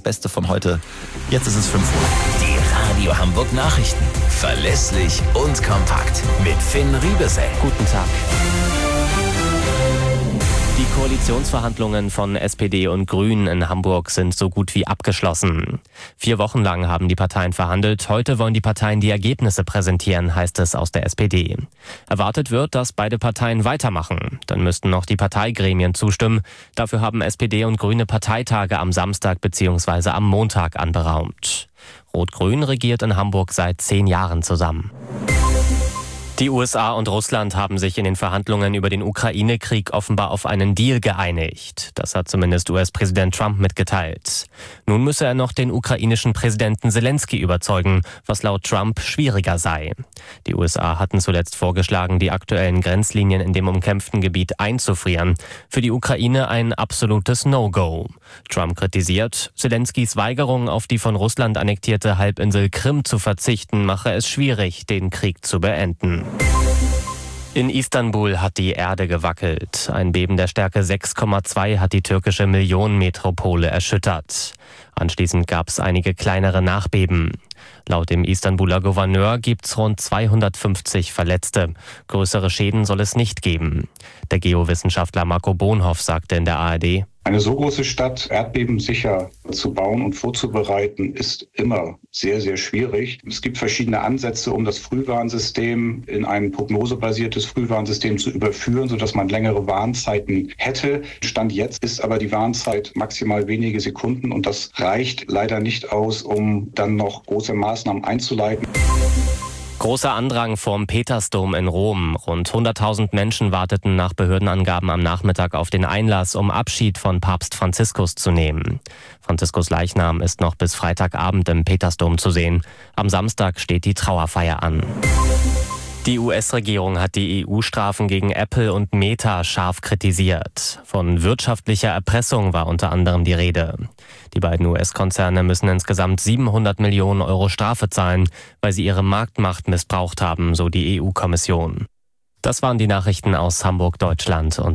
Beste von heute. Jetzt ist es 5 Uhr. Die Radio Hamburg Nachrichten. Verlässlich und kompakt. Mit Finn Riebesell. Guten Tag. Die Koalitionsverhandlungen von SPD und Grünen in Hamburg sind so gut wie abgeschlossen. 4 Wochen lang haben die Parteien verhandelt. Heute wollen die Parteien die Ergebnisse präsentieren, heißt es aus der SPD. Erwartet wird, dass beide Parteien weitermachen. Dann müssten noch die Parteigremien zustimmen. Dafür haben SPD und Grüne Parteitage am Samstag bzw. am Montag anberaumt. Rot-Grün regiert in Hamburg seit 10 Jahren zusammen. Die USA und Russland haben sich in den Verhandlungen über den Ukraine-Krieg offenbar auf einen Deal geeinigt. Das hat zumindest US-Präsident Trump mitgeteilt. Nun müsse er noch den ukrainischen Präsidenten Zelensky überzeugen, was laut Trump schwieriger sei. Die USA hatten zuletzt vorgeschlagen, die aktuellen Grenzlinien in dem umkämpften Gebiet einzufrieren. Für die Ukraine ein absolutes No-Go. Trump kritisiert, Zelenskys Weigerung, auf die von Russland annektierte Halbinsel Krim zu verzichten, mache es schwierig, den Krieg zu beenden. In Istanbul hat die Erde gewackelt. Ein Beben der Stärke 6,2 hat die türkische Millionenmetropole erschüttert. Anschließend gab es einige kleinere Nachbeben. Laut dem Istanbuler Gouverneur gibt es rund 250 Verletzte. Größere Schäden soll es nicht geben. Der Geowissenschaftler Marco Bonhoff sagte in der ARD: Eine so große Stadt erdbebensicher zu bauen und vorzubereiten, ist immer sehr, sehr schwierig. Es gibt verschiedene Ansätze, um das Frühwarnsystem in ein prognosebasiertes Frühwarnsystem zu überführen, sodass man längere Warnzeiten hätte. Stand jetzt ist aber die Warnzeit maximal wenige Sekunden und das reicht leider nicht aus, um dann noch große Maßnahmen einzuleiten. Großer Andrang vorm Petersdom in Rom. Rund 100.000 Menschen warteten nach Behördenangaben am Nachmittag auf den Einlass, um Abschied von Papst Franziskus zu nehmen. Franziskus Leichnam ist noch bis Freitagabend im Petersdom zu sehen. Am Samstag steht die Trauerfeier an. Die US-Regierung hat die EU-Strafen gegen Apple und Meta scharf kritisiert. Von wirtschaftlicher Erpressung war unter anderem die Rede. Die beiden US-Konzerne müssen insgesamt 700 Millionen Euro Strafe zahlen, weil sie ihre Marktmacht missbraucht haben, so die EU-Kommission. Das waren die Nachrichten aus Hamburg, Deutschland und